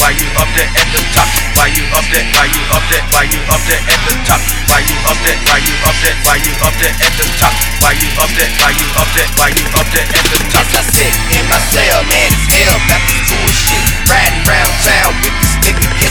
Why you up there at the top? Why you up there? Why you up there? Why you up there at the top? Why you up there? Why you up there? Why you up there at the top? Why you up there? Why you up there? Why you up there at the top? Yes, I sit in my cell, man, it's hell, got this bullshit. Riding round town with this nigga.